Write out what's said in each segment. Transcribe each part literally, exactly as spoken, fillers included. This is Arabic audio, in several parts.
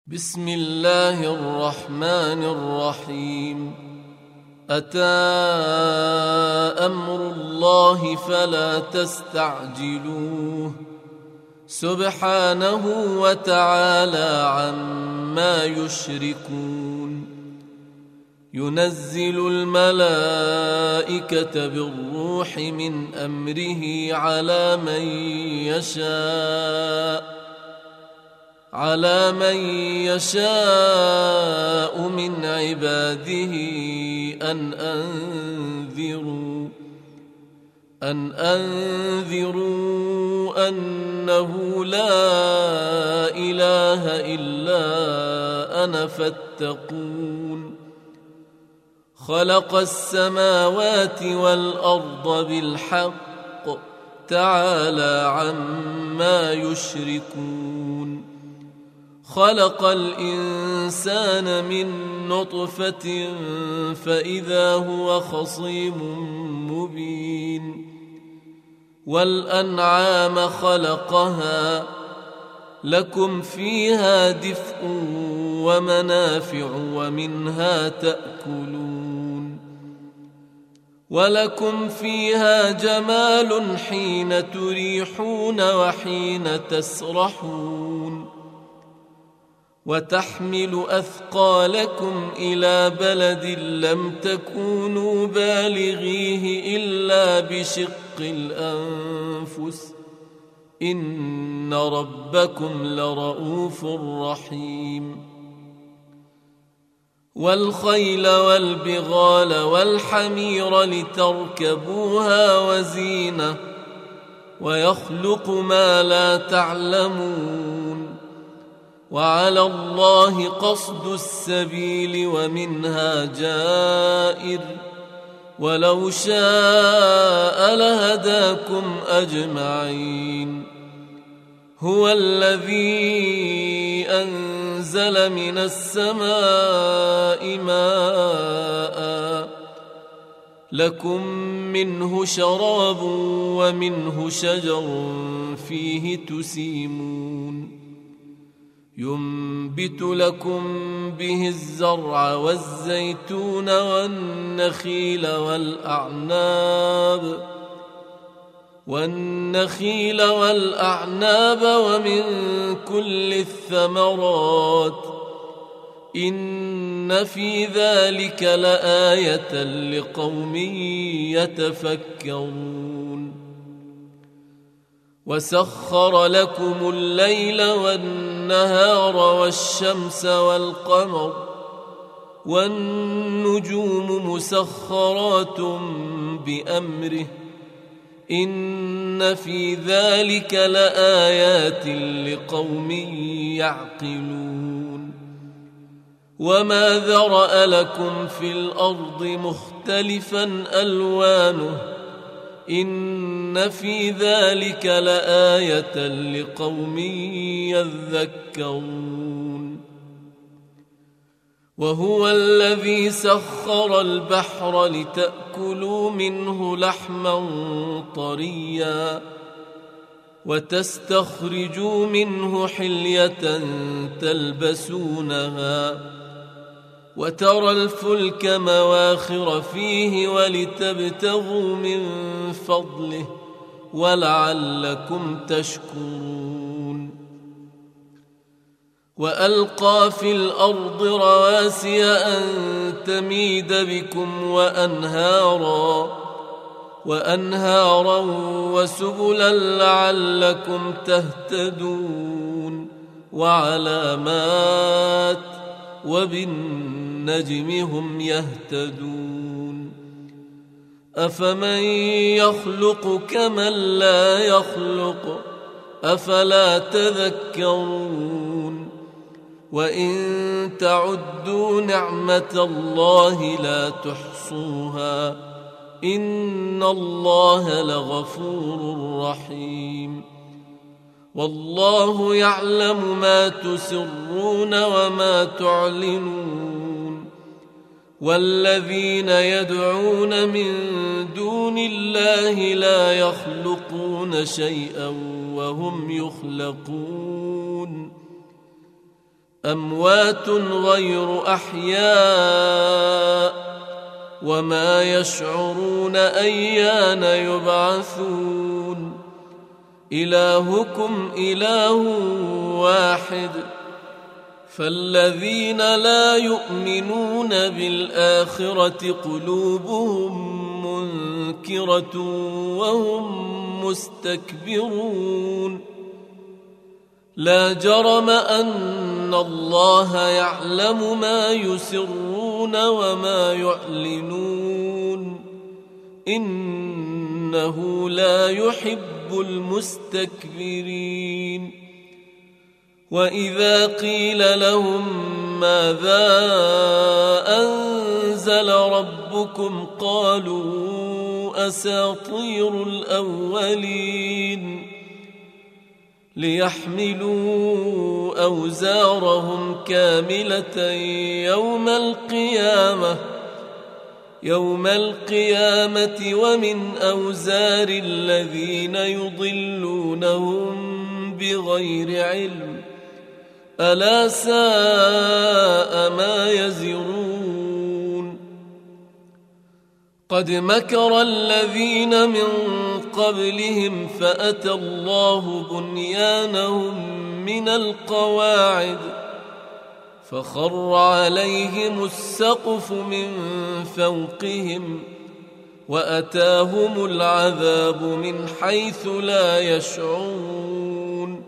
بسم الله الرحمن الرحيم. أتى أمر الله فلا تستعجلوه سبحانه وتعالى عما يشركون. ينزل الملائكة بالروح من أمره على من يشاء على من يشاء من عباده أن أنذروا أن أنذروا أنه لا إله إلا أنا فاتقون. خلق السماوات والأرض بالحق تعالى عما يشركون. خلق الإنسان من نطفة فإذا هو خصيم مبين. والأنعام خلقها لكم فيها دفء ومنافع ومنها تأكلون. ولكم فيها جمال حين تريحون وحين تسرحون. وتحمل أثقالكم إلى بلد لم تكونوا بالغيه إلا بشق الأنفس إن ربكم لرؤوف رحيم. والخيل والبغال والحمير لتركبوها وزينة ويخلق ما لا تعلمون. وعلى الله قصد السبيل ومنها جائر ولو شاء لهداكم أجمعين. هو الذي أنزل من السماء ماء لكم منه شراب ومنه شجر فيه تسيمون. ينبت لكم به الزرع والزيتون والنخيل والأعناب والنخيل والأعناب ومن كل الثمرات إن في ذلك لآية لقوم يتفكرون. وسخر لكم الليل والنهار والشمس والقمر والنجوم مسخرات بأمره إن في ذلك لآيات لقوم يعقلون. وما ذرأ لكم في الأرض مختلفا ألوانه إن في ذلك لآية لقوم يذكرون. وهو الذي سخر البحر لتأكلوا منه لحما طريا وتستخرجوا منه حلية تلبسونها وترى الفلك مواخر فيه ولتبتغوا من فضله ولعلكم تشكرون. وألقى في الأرض رواسي أن تميد بكم وأنهارا وأنهارا وسبلا لعلكم تهتدون. وعلامات وبالنجم هم يهتدون. أفمن يخلق كمن لا يخلق أفلا تذكرون. وإن تعدوا نعمة الله لا تحصوها إن الله لغفور رحيم. والله يعلم ما تسرون وما تعلنون. والذين يدعون من دون الله لا يخلقون شيئا وهم يخلقون أموات غير أحياء وما يشعرون أيان يبعثون إلهكم إله واحد فالذين لا يؤمنون بالآخرة قلوبهم منكرة وهم مستكبرون لا جرم أن الله يعلم ما يسرون وما يعلنون إنه لا يحب المستكبرين وإذا قيل لهم ماذا أنزل ربكم قالوا أساطير الأولين ليحملوا أوزارهم كاملة يوم القيامة يوم القيامة ومن أوزار الذين يضلونهم بغير علم ألا ساء ما يزرون قد مكر الذين من قبلهم فأتى الله بنيانهم من القواعد فخر عليهم السقف من فوقهم وأتاهم العذاب من حيث لا يشعرون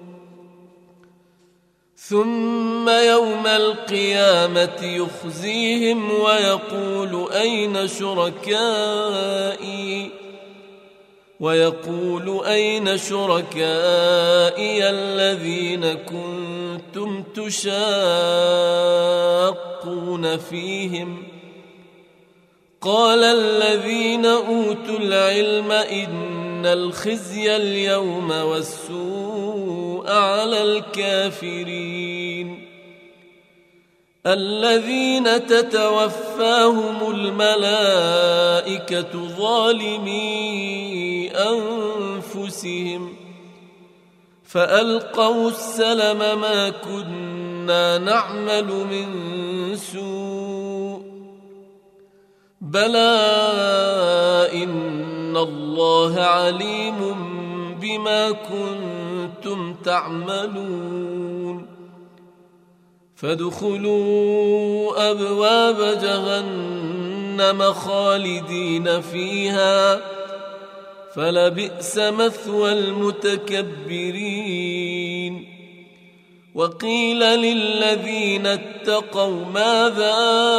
ثم يوم القيامة يخزيهم ويقول أين شركائي ويقول أين شركائي الذين كنتم تشاقون فيهم قال الذين أوتوا العلم إن الخزي اليوم والسوء على الكافرين الذين تتوفاهم الملائكة ظالمي أنفسهم فألقوا السلم ما كنا نعمل من سوء بلى إن الله عليم بما كنتم تعملون فادخلوا أبواب جهنم خالدين فيها فلبئس مثوى المتكبرين وقيل للذين اتقوا ماذا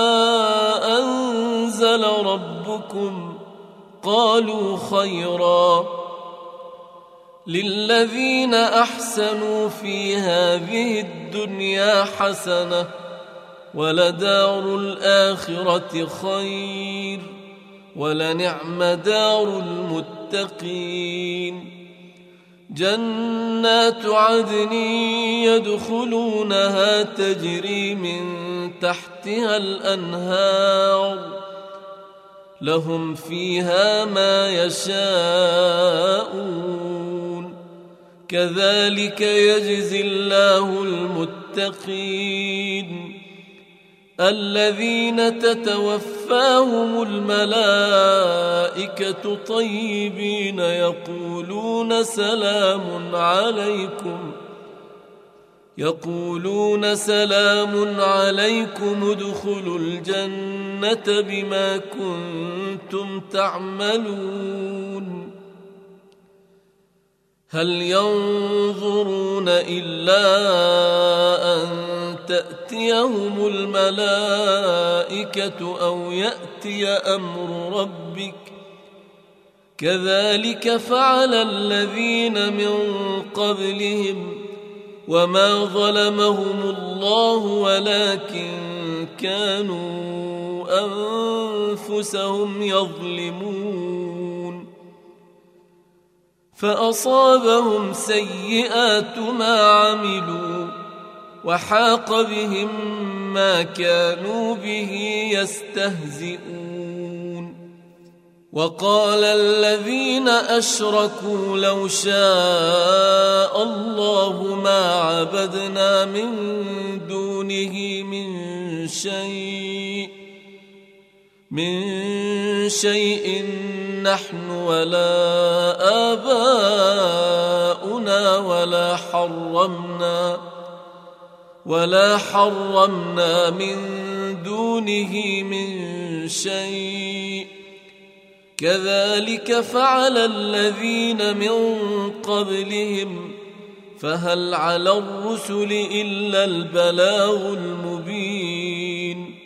أنزل ربكم قالوا خيرا للذين أحسنوا في هذه الدنيا حسنة ولدار الآخرة خير ولنعم دار المتقين جنات عدن يدخلونها تجري من تحتها الأنهار لهم فيها ما يشاءون كذلك يجزي الله المتقين الذين تتوفاهم الملائكة طيبين يقولون سلام عليكم يقولون سلام عليكم ادخلوا الجنة بما كنتم تعملون هل ينظرون إلا أن تأتيهم الملائكة أو يأتي أمر ربك كذلك فعل الذين من قبلهم وما ظلمهم الله ولكن كانوا أنفسهم يظلمون فأصابهم سيئات ما عملوا وحاق بهم ما كانوا به يستهزئون وقال الذين أشركوا لو شاء الله ما عبدنا من دونه من شيء من شيء نحن ولا آباؤنا ولا حرمنا ولا حرمنا من دونه من شيء كذلك فعل الذين من قبلهم فهل على الرسل إلا البلاغ المبين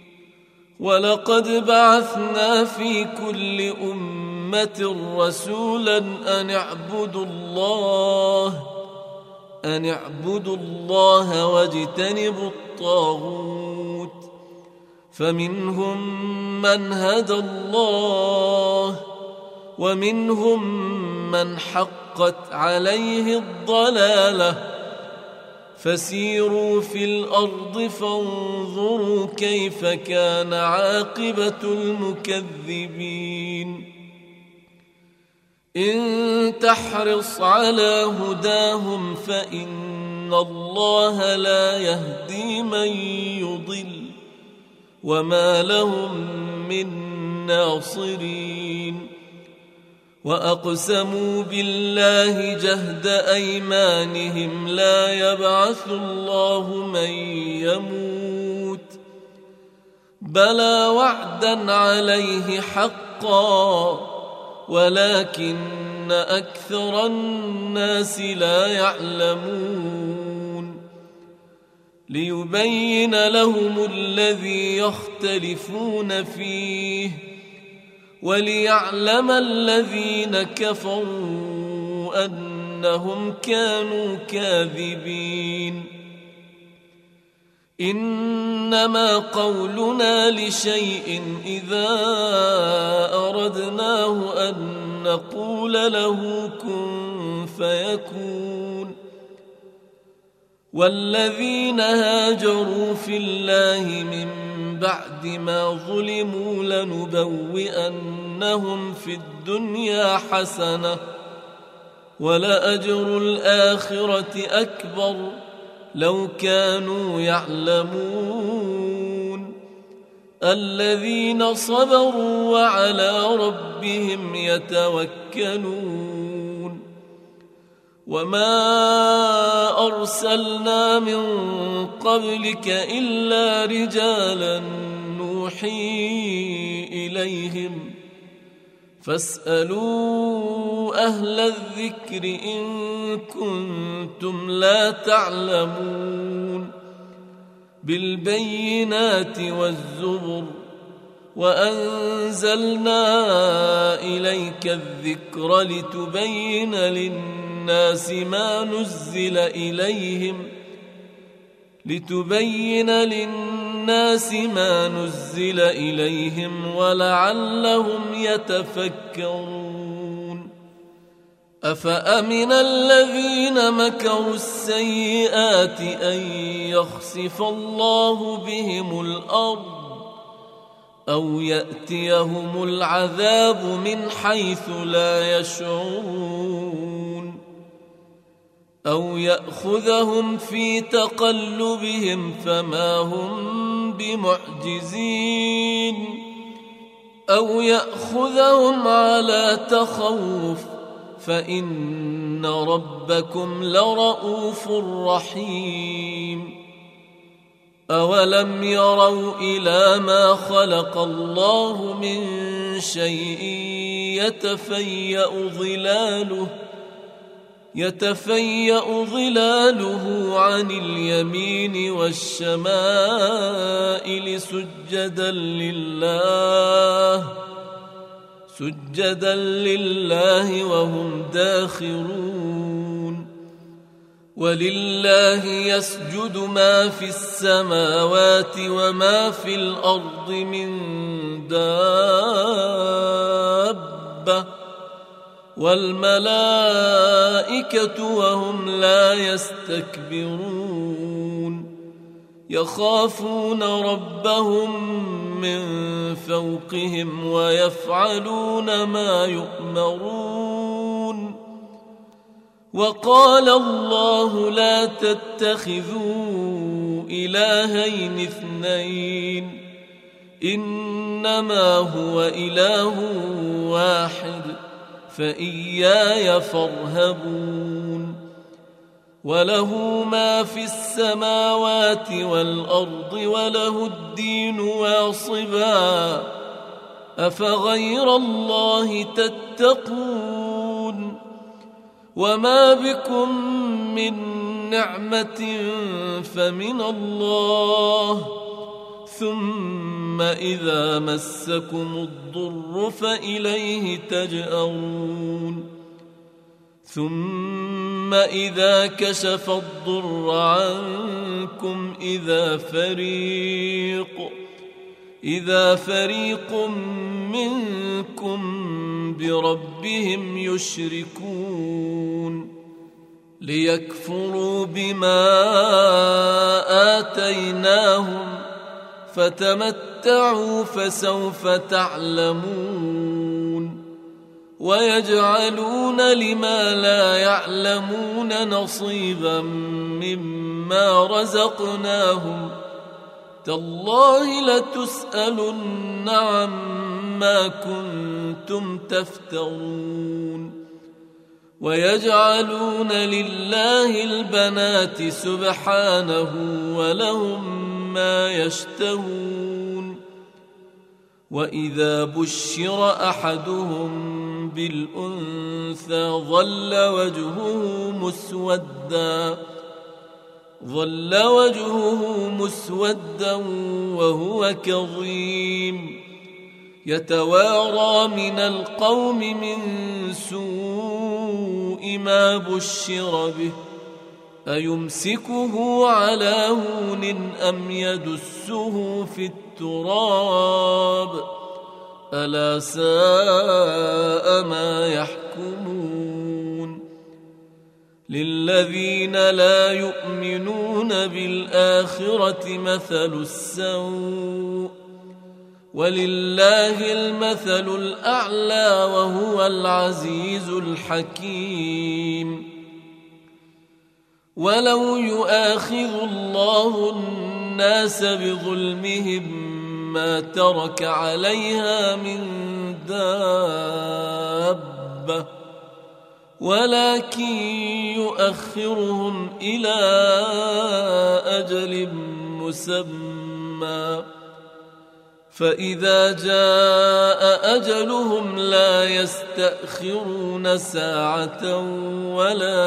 ولقد بعثنا في كل أمة رسولا أن اعبدوا الله أن اعبدوا الله واجتنبوا الطاغوت فمنهم من هدى الله ومنهم من حقت عليه الضلالة فسيروا في الأرض فانظروا كيف كان عاقبة المكذبين إن تحرص على هداهم فإن الله لا يهدي من يضل وما لهم من ناصرين وأقسموا بالله جهد أيمانهم لا يبعث الله من يموت بلى وعدا عليه حقا ولكن أكثر الناس لا يعلمون ليبين لهم الذي يختلفون فيه وليعلم الذين كفروا أنهم كانوا كاذبين إنما قولنا لشيء إذا أردناه أن نقول له كن فيكون والذين هاجروا في الله من بعد ما ظلموا لنبوئنهم في الدنيا حسنة ولأجر الآخرة أكبر لو كانوا يعلمون الذين صبروا وعلى ربهم يتوكلون وما أرسلنا من قبلك إلا رجالا نوحي إليهم فاسألوا أهل الذكر إن كنتم لا تعلمون بالبينات والزبر وأنزلنا إليك الذكر لتبين للناس ما نزل إليهم لتبين للناس ما نزل إليهم ولعلهم يتفكرون أفأمن الذين مكروا السيئات أن يخسف الله بهم الأرض أو يأتيهم العذاب من حيث لا يشعرون أو يأخذهم في تقلبهم فما هم بمعجزين أو يأخذهم على تخوف فإن ربكم لرؤوف رحيم أولم يروا إلى ما خلق الله من شيء يتفيأ ظلاله يتفيأ ظلاله عن اليمين والشمائل سجدا لله سجدا لله وهم داخرون ولله يسجد ما في السماوات وما في الأرض من دابة والملائكة وهم لا يستكبرون يخافون ربهم من فوقهم ويفعلون ما يؤمرون. وقال الله لا تتخذوا إلهين اثنين إنما هو إله واحد فإياي فارهبون. وله ما في السماوات والأرض وله الدين واصبا أفغير الله تتقون. وما بكم من نعمة فمن الله ثم إذا مسكم الضر فإليه تجأرون. ثم إذا كشف الضر عنكم إذا فريق إذا فريق منكم بربهم يشركون ليكفروا بما آتيناهم فتمتعوا فسوف تعلمون. ويجعلون لما لا يعلمون نصيبا مما رزقناهم تالله لتسألن عما كنتم تفترون. ويجعلون لله البنات سبحانه ولهم ما يشتهون. وإذا بشر أحدهم بالأنثى ظل وجهه مسودا ظل وجهه مسودا وهو كظيم يتوارى من القوم من سوء ما بشر به أيمسكه على هون أم يدسه في التراب ألا ساء ما يحكمون. للذين لا يؤمنون بالآخرة مثل السوء ولله المثل الأعلى وهو العزيز الحكيم. ولو يؤاخذ الله الناس بظلمهم ما ترك عليها من دابة ولكن يؤخرهم إلى أجل مسمى فإذا جاء أجلهم لا يستأخرون ساعة ولا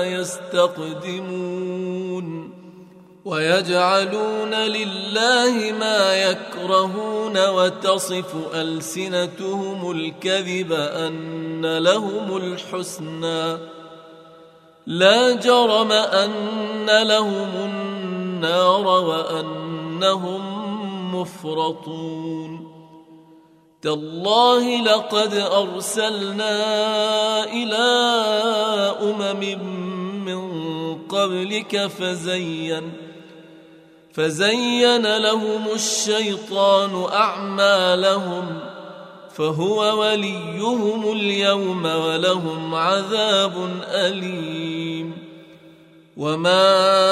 يستقدمون. ويجعلون لله ما يكرهون وتصف ألسنتهم الكذب أن لهم الحسنى لا جرم أن لهم النار وأنهم مفرطون. تالله لقد أرسلنا إلى أمم من قبلك فزين فزين لهم الشيطان أعمالهم فهو وليهم اليوم ولهم عذاب أليم. وما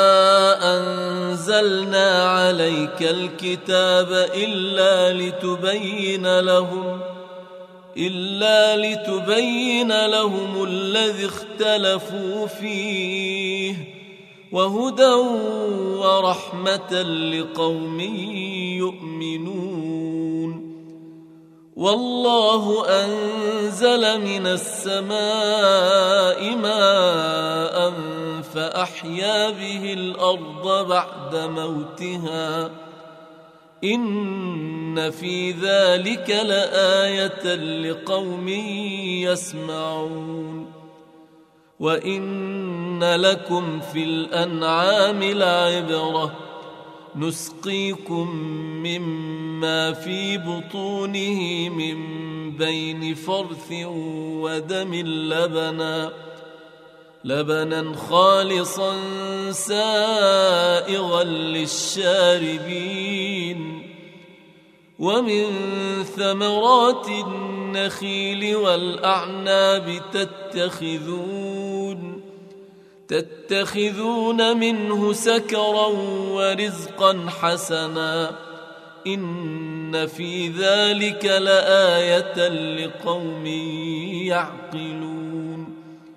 أنزلنا عليك الكتاب إلا لتبين لهم إلا لتبين لهم الذي اختلفوا فيه وهدى ورحمة لقوم يؤمنون. والله أنزل من السماء ماء فأحيا به الأرض بعد موتها إن في ذلك لآية لقوم يسمعون. وإن لكم في الأنعام لعبرة نسقيكم مما في بطونه من بين فرث ودم لبنا لبنا خالصا سائغا للشاربين ومن ثمرات النخيل والأعناب تتخذون تتخذون منه سكرا ورزقا حسنا إن في ذلك لآية لقوم يعقلون.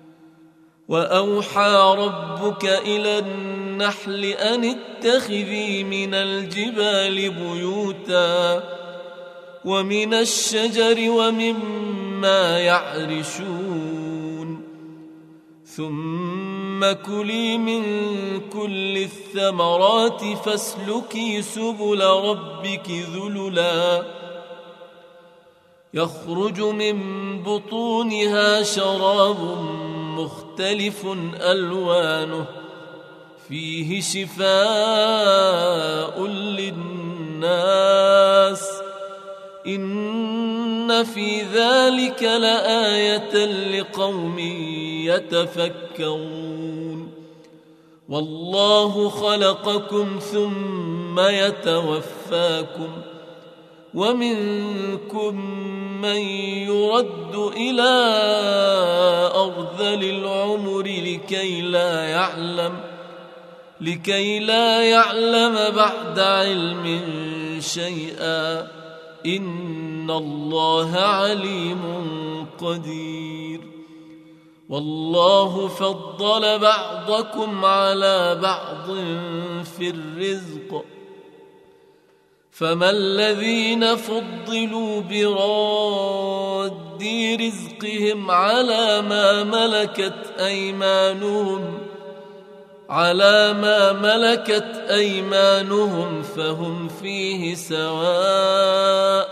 وأوحى ربك إلى النحل أن اتخذي من الجبال بيوتا ومن الشجر ومما يعرشون ثم كلي من كل الثمرات فاسلكي سبل ربك ذللا يخرج من بطونها شراب مختلف ألوانه فيه شفاء للناس إن في ذلك لآية لقوم يتفكرون. والله خلقكم ثم يتوفاكم ومنكم من يرد إلى أرذل العمر لكي لا يعلم لكي لا يعلم بعد علم شيئا إن الله عليم قدير. والله فضل بعضكم على بعض في الرزق فما الذين فضلوا براد رزقهم على ما ملكت أيمانهم على ما ملكت أيمانهم فهم فيه سواء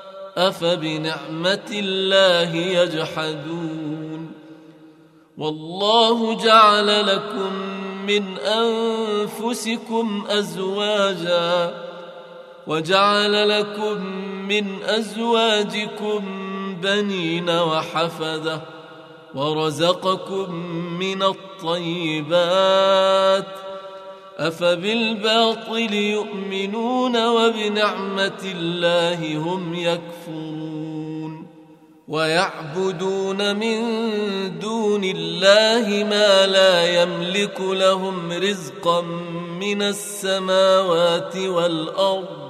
أفبنعمة الله يجحدون. والله جعل لكم من أنفسكم أزواجا وجعل لكم من أزواجكم بنين وحفدة ورزقكم من الطيبات أفبالباطل يؤمنون وبنعمة الله هم يكفرون. ويعبدون من دون الله ما لا يملك لهم رزقا من السماوات والأرض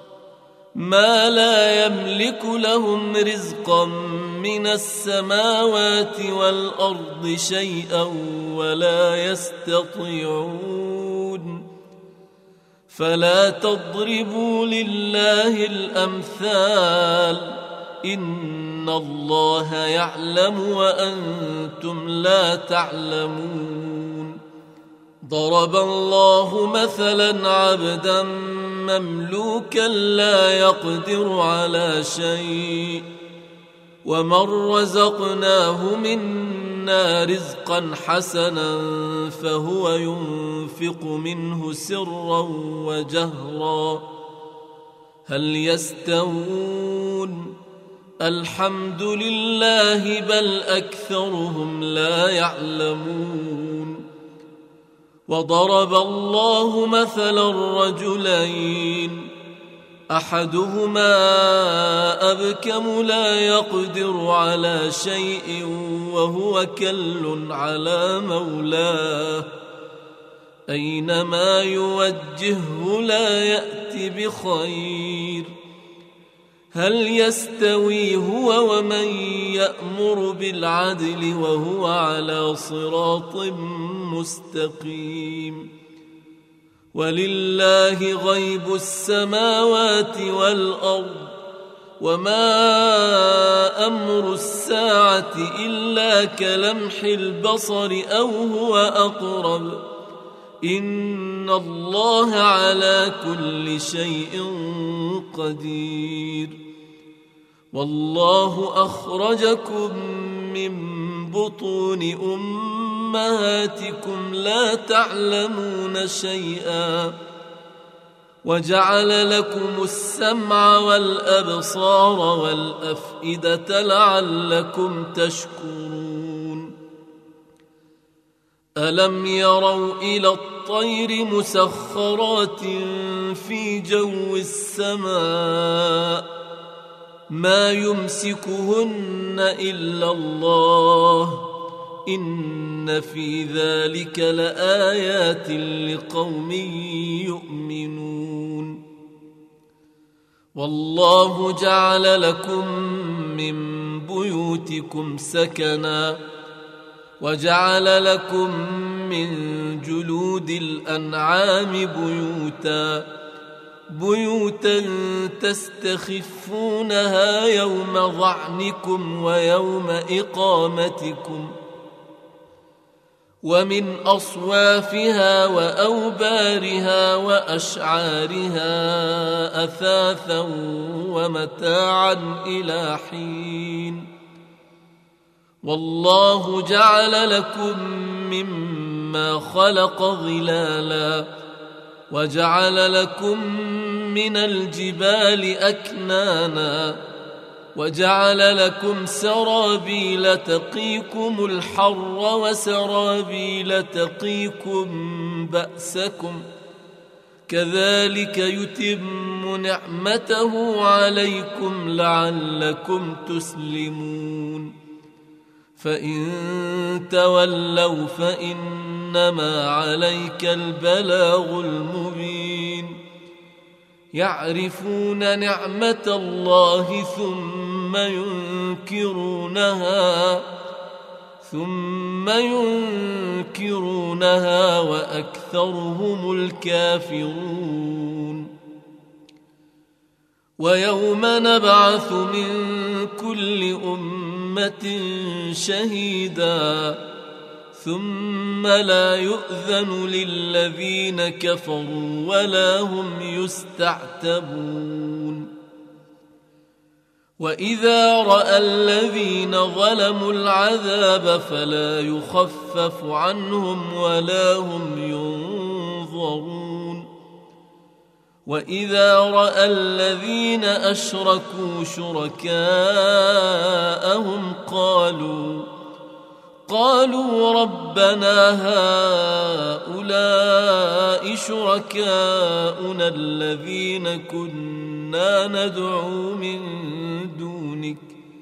ما لا يملك لهم رزقا من السماوات والأرض شيئا ولا يستطيعون. فلا تضربوا لله الأمثال إن الله يعلم وأنتم لا تعلمون. ضرب الله مثلا عبدا مملوكا لا يقدر على شيء ومن رزقناه منا رزقا حسنا فهو ينفق منه سرا وجهرا هل يستوون الحمد لله بل أكثرهم لا يعلمون. وضرب الله مثلا رجلين أحدهما أبكم لا يقدر على شيء وهو كل على مولاه أينما يوجهه لا يأتي بخير هل يستوي هو ومن يأمر بالعدل وهو على صراط مستقيم. ولله غيب السماوات والأرض وما أمر الساعة إلا كلمح البصر أو هو أقرب إن الله على كل شيء قدير. والله أخرجكم من بطون أمهاتكم لا تعلمون شيئا وجعل لكم السمع والأبصار والأفئدة لعلكم تشكرون. ألم يروا إلى الطير مسخرات في جو السماء ما يمسكهن إلا الله إن في ذلك لآيات لقوم يؤمنون والله جعل لكم من بيوتكم سكنا وجعل لكم من جلود الأنعام بيوتا بيوتا تستخفونها يوم ظعنكم ويوم إقامتكم ومن أصوافها وأوبارها وأشعارها أثاثا ومتاعا إلى حين والله جعل لكم مما خلق ظلالا وجعل لكم من الجبال أكنانا وجعل لكم سرابيل تقيكم الحر وسرابيل تقيكم بأسكم كذلك يتم نعمته عليكم لعلكم تسلمون فإن تولوا فإنما عليك البلاغ المبين يعرفون نعمة الله ثم ينكرونها ثم ينكرونها وأكثرهم الكافرون ويوم نبعث من كل أمة شهيدا ثم لا يؤذن للذين كفروا ولا هم يستعتبون وإذا رأى الذين ظلموا العذاب فلا يخفف عنهم ولا هم ينظرون وإذا رأى الذين أشركوا شركاءهم قالوا قالوا ربنا هؤلاء شركاؤنا الذين كنا ندعو من دونك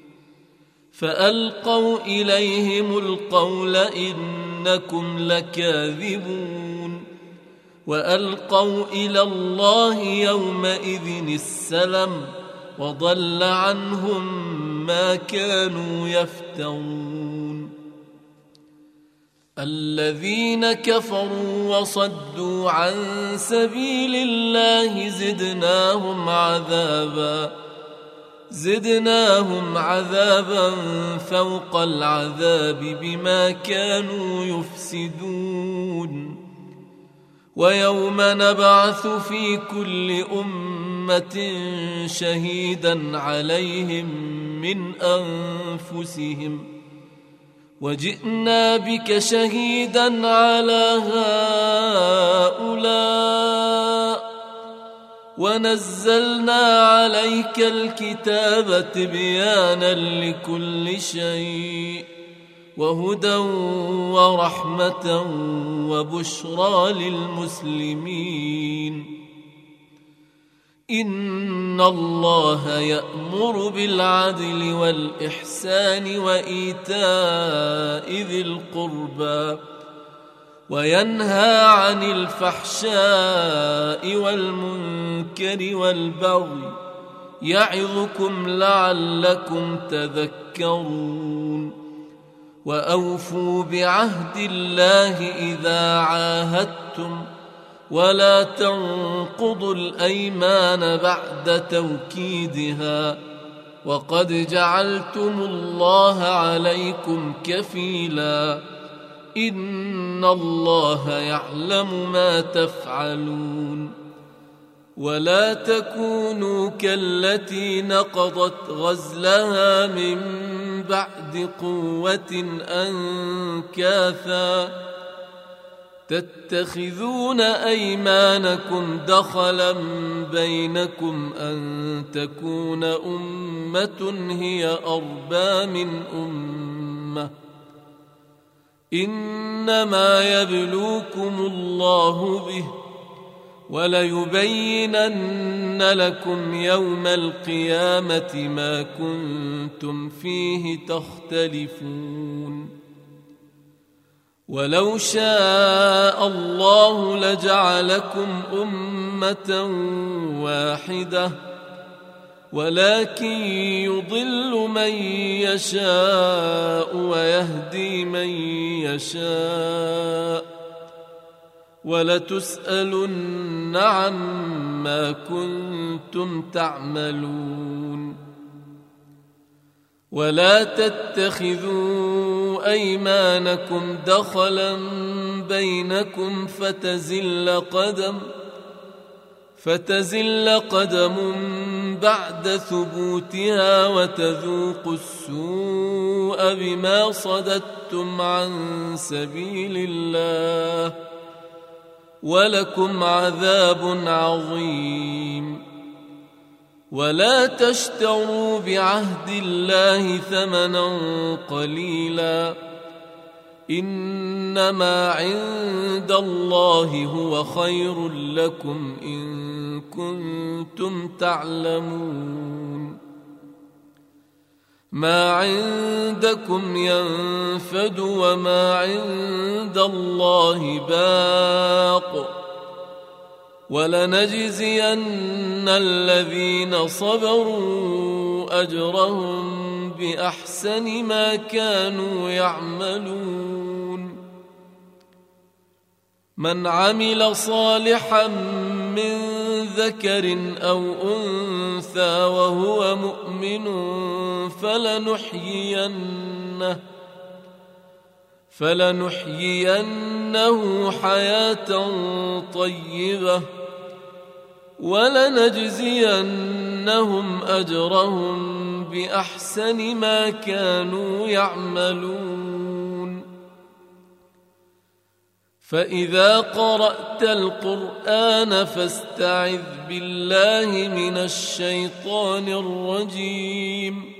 فألقوا إليهم القول إنكم لكاذبون وألقوا إلى الله يومئذ السلم وضل عنهم ما كانوا يفترون الذين كفروا وصدوا عن سبيل الله زدناهم عذابا زدناهم عذابا فوق العذاب بما كانوا يفسدون ويوم نبعث في كل أمة شهيدا عليهم من أنفسهم وجئنا بك شهيدا على هؤلاء ونزلنا عليك الكتاب تبيانا لكل شيء وهدى ورحمة وبشرى للمسلمين إن الله يأمر بالعدل والإحسان وإيتاء ذي القربى وينهى عن الفحشاء والمنكر والبغي يعظكم لعلكم تذكرون وأوفوا بعهد الله إذا عاهدتم ولا تنقضوا الأيمان بعد توكيدها وقد جعلتم الله عليكم كفيلا إن الله يعلم ما تفعلون ولا تكونوا كالتي نقضت غزلها من بعد قوة أنكاثا تتخذون أيمانكم دخلا بينكم أن تكون أمة هي أربى من أمة إنما يبلوكم الله به وليبينن لكم يوم القيامة ما كنتم فيه تختلفون. ولو شاء الله لجعلكم أمة واحدة ولكن يضل من يشاء ويهدي من يشاء ولتسألن عما كنتم تعملون. ولا تتخذوا أيمانكم دخلا بينكم فتزل قدم فتزل قدم بعد ثبوتها وتذوقوا السوء بما صددتم عن سبيل الله ولكم عذاب عظيم. ولا تشتروا بعهد الله ثمنا قليلا إنما عند الله هو خير لكم إن كنتم تعلمون. ما عندكم ينفد وما عند الله باق ولنجزين الذين صبروا أجرهم بأحسن ما كانوا يعملون. من عمل صالحا من ذكر أو أنثى وهو مؤمن فلنحيينه فلنحيينه حياة طيبة ولنجزينهم أجرهم بأحسن ما كانوا يعملون. فإذا قرأت القرآن فاستعذ بالله من الشيطان الرجيم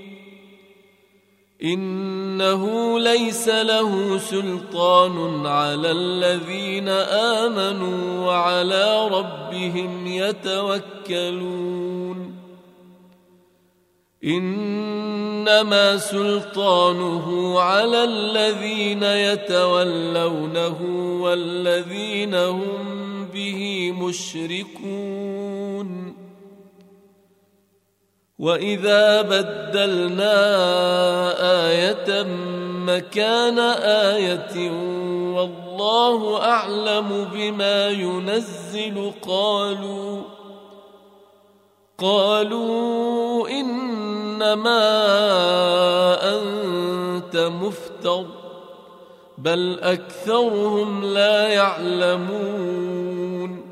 إنه ليس له سلطان على الذين آمنوا وعلى ربهم يتوكلون. إنما سلطانه على الذين يتولونه والذين هم به مشركون. وإذا بدلنا آية مكان آية والله أعلم بما ينزل قالوا قالوا إنما أنت مفتر بل أكثرهم لا يعلمون.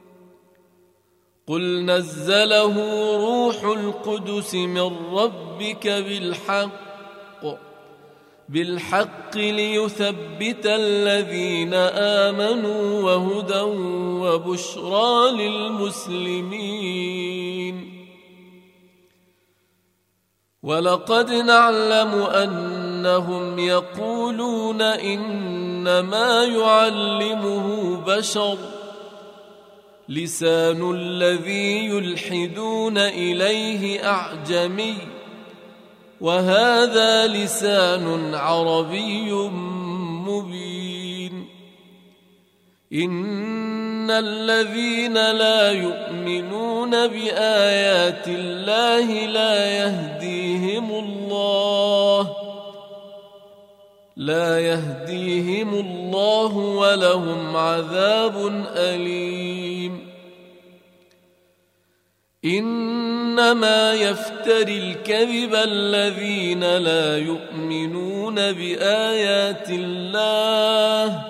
قل نزله روح القدس من ربك بالحق بالحق ليثبت الذين آمنوا وهدى وبشرى للمسلمين. ولقد نعلم أنهم يقولون إنما يعلمه بشر لسان الذي يلحدون إليه أعجمي وهذا لسان عربي مبين. إن الذين لا يؤمنون بآيات الله لا يهديهم الله لا يهديهم الله ولهم عذاب أليم. إنما يفتري الكذب الذين لا يؤمنون بآيات الله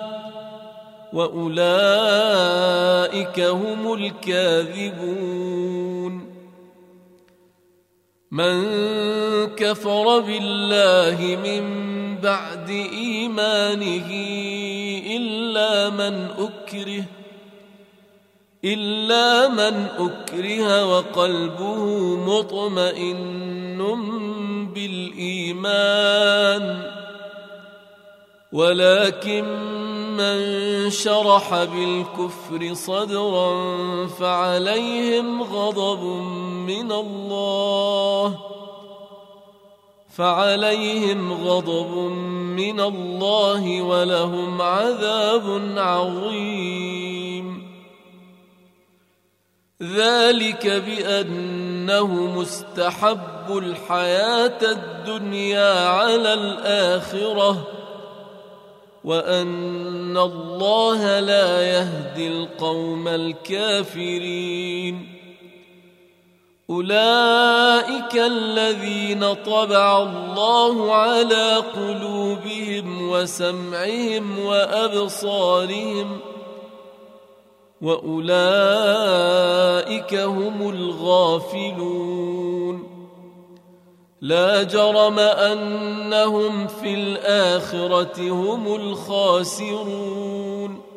وأولئك هم الكاذبون. من كفر بالله من بعد إيمانه إلا من أكره إلا من أكره وقلبه مطمئن بالإيمان ولكن من شرح بالكفر صدرا فعليهم غضب من الله فعليهم غضب من الله ولهم عذاب عظيم. ذلك بأنه مستحب الحياة الدنيا على الآخرة وأن الله لا يهدي القوم الكافرين. أولئك الذين طبع الله على قلوبهم وسمعهم وأبصارهم وأولئك هم الغافلون. لا جرم أنهم في الآخرة هم الخاسرون.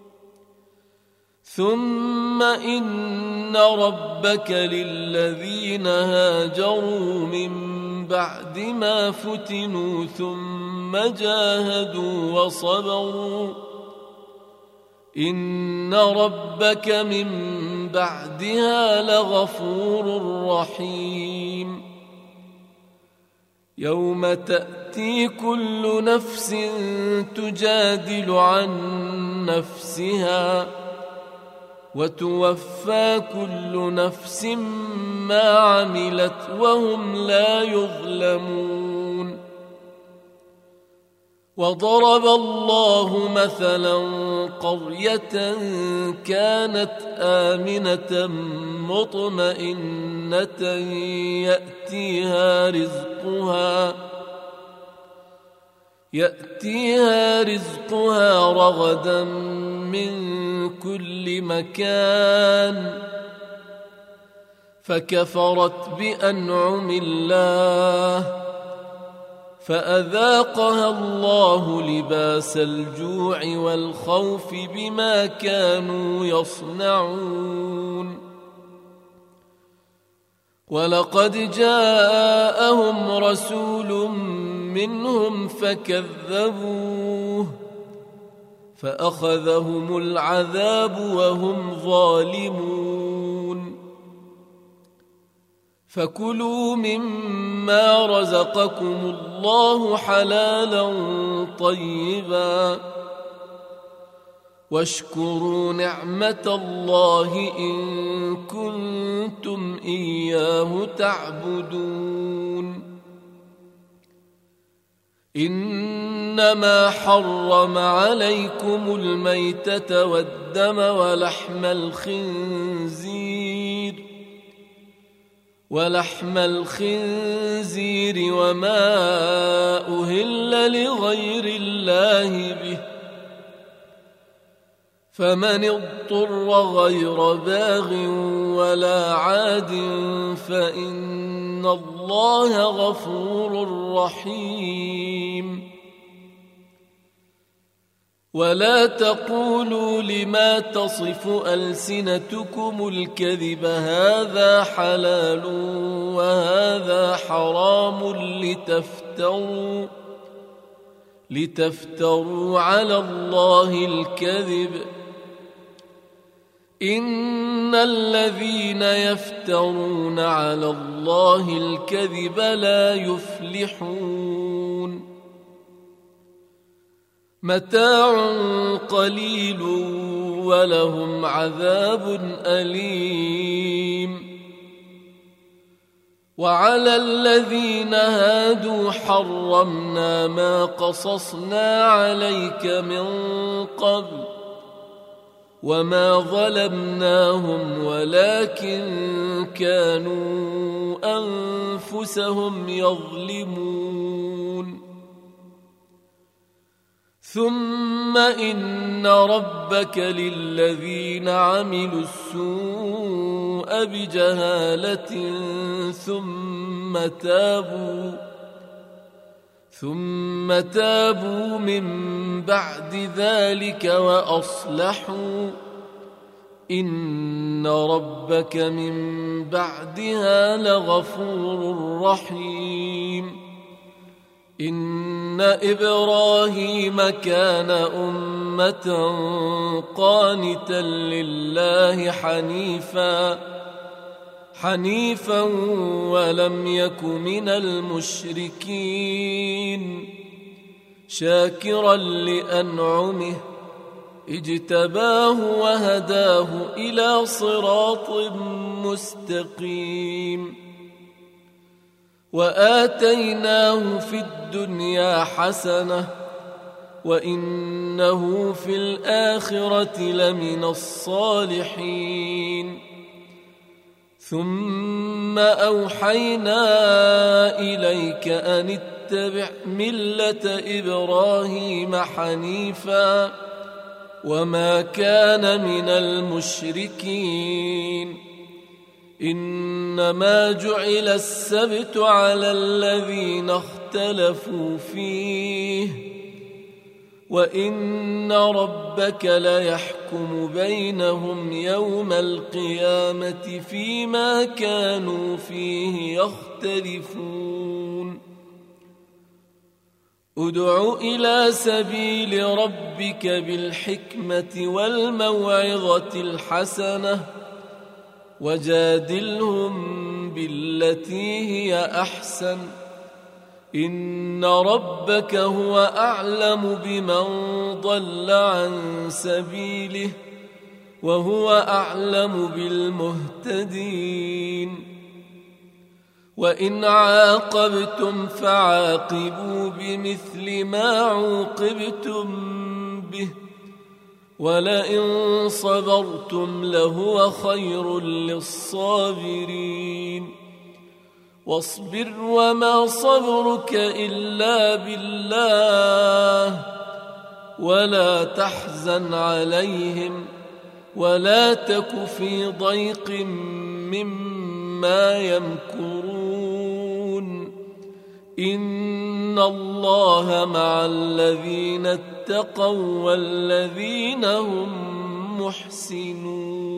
ثم إن ربك للذين هاجروا من بعد ما فتنوا ثم جاهدوا وصبروا إن ربك من بعدها لغفور رحيم. يوم تأتي كل نفس تجادل عن نفسها وتوفى كل نفس ما عملت وهم لا يظلمون. وضرب الله مثلا قرية كانت آمنة مطمئنة يأتيها رزقها يأتيها رزقها رغدا من كل مكان فكفرت بأنعم الله فأذاقها الله لباس الجوع والخوف بما كانوا يصنعون. ولقد جاءهم رسول منهم فكذبوه فأخذهم العذاب وهم ظالمون. فكلوا مما رزقكم الله حلالا طيبا واشكروا نعمة الله إن كنتم إياه تعبدون. إنما حرم عليكم الميتة والدم ولحم الخنزير ولحم الخنزير وما أهل لغير الله به فمن اضطر غير باغ ولا عاد فإن الله غفور رحيم. ولا تقولوا لما تصف ألسنتكم الكذب هذا حلال وهذا حرام لتفتروا لتفتروا على الله الكذب إن الذين يفترون على الله الكذب لا يفلحون. متاع قليل ولهم عذاب أليم. وعلى الذين هادوا حرمنا ما قصصنا عليك من قبل وما ظلمناهم ولكن كانوا أنفسهم يظلمون. ثم إن ربك للذين عملوا السوء بجهالة ثم تابوا ثم تابوا من بعد ذلك وأصلحوا إن ربك من بعدها لغفور رحيم. إن إبراهيم كان أمة قانتا لله حنيفا حنيفا ولم يك من المشركين شاكرا لأنعمه اجتباه وهداه إلى صراط مستقيم وآتيناه في الدنيا حسنة وإنه في الآخرة لمن الصالحين ثم أوحينا إليك أن اتبع ملة إبراهيم حنيفا وما كان من المشركين إنما جعل السبت على الذين اختلفوا فيه وإن ربك ليحكم بينهم يوم القيامة فيما كانوا فيه يختلفون ادع إلى سبيل ربك بالحكمة والموعظة الحسنة وجادلهم بالتي هي أحسن إن ربك هو أعلم بمن ضل عن سبيله وهو أعلم بالمهتدين وإن عاقبتم فعاقبوا بمثل ما عوقبتم به ولئن صبرتم لهو خير للصابرين واصبر وما صبرك إلا بالله ولا تحزن عليهم ولا تك في ضيق مما يمكرون إن الله مع الذين اتقوا والذين هم محسنون